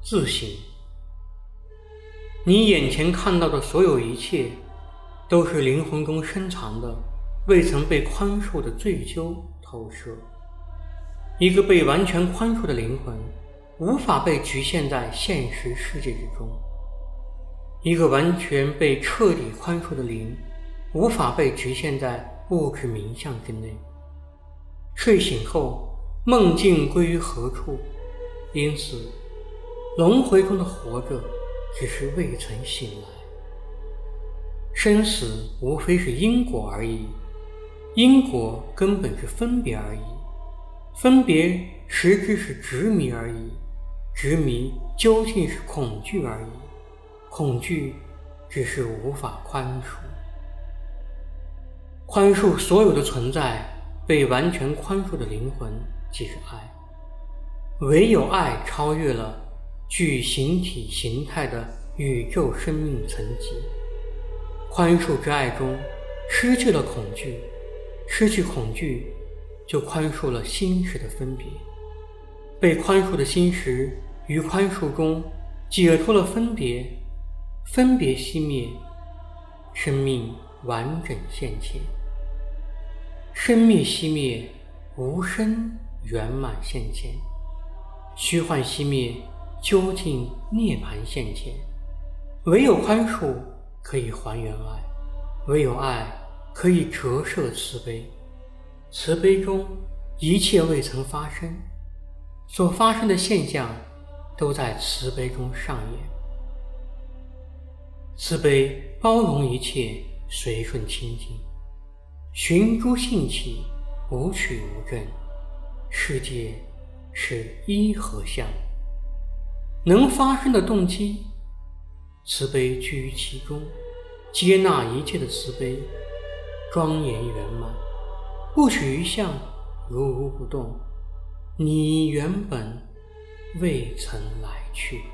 自省。你眼前看到的所有一切，都是灵魂中深藏的未曾被宽恕的罪疚投射。一个被完全宽恕的灵魂，无法被局限在现实世界之中。一个完全被彻底宽恕的灵，无法被局限在物质名相之内。睡醒后，梦境归于何处？因此，轮回中的活着，只是未曾醒来。生死无非是因果而已，因果根本是分别而已，分别实质是执迷而已，执迷究竟是恐惧而已，恐惧只是无法宽恕。宽恕所有的存在，被完全宽恕的灵魂即是爱。唯有爱超越了具形体形态的宇宙生命层级。宽恕之爱中失去了恐惧，失去恐惧就宽恕了心识的分别。被宽恕的心识于宽恕中解脱了分别，分别熄灭，生命完整现前。生灭熄灭，无声圆满现前。虚幻熄灭，究竟涅槃现前。唯有宽恕可以还原爱，唯有爱可以折射慈悲。慈悲中一切未曾发生，所发生的现象都在慈悲中上演。慈悲包容一切，随顺清净，寻诸性起，无取无证。世界是一合相，能发生的动机，慈悲居于其中，接纳一切的慈悲，庄严圆满，不取于相，如如不动。你原本未曾来去。